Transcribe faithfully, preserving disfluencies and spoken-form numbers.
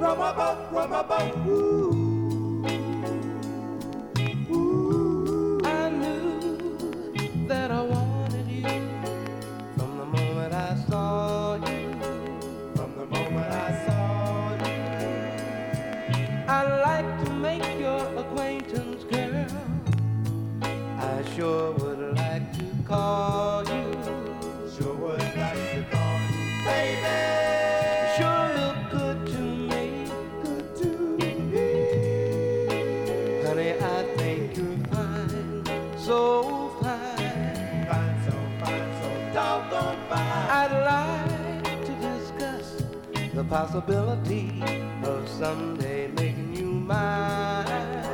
row my boat, row my boat. Ooh. Ooh. I knew that I wanted you from the moment I saw you. From the moment I saw you. I'd like to make your acquaintance, girl. I sure would like to call you. Sure would like to call you, baby. Sure look good to me. Good to me. Honey, I think you're fine, so fine. Fine, so fine, so doggone fine. I'd like to discuss the possibility of someday making you mine.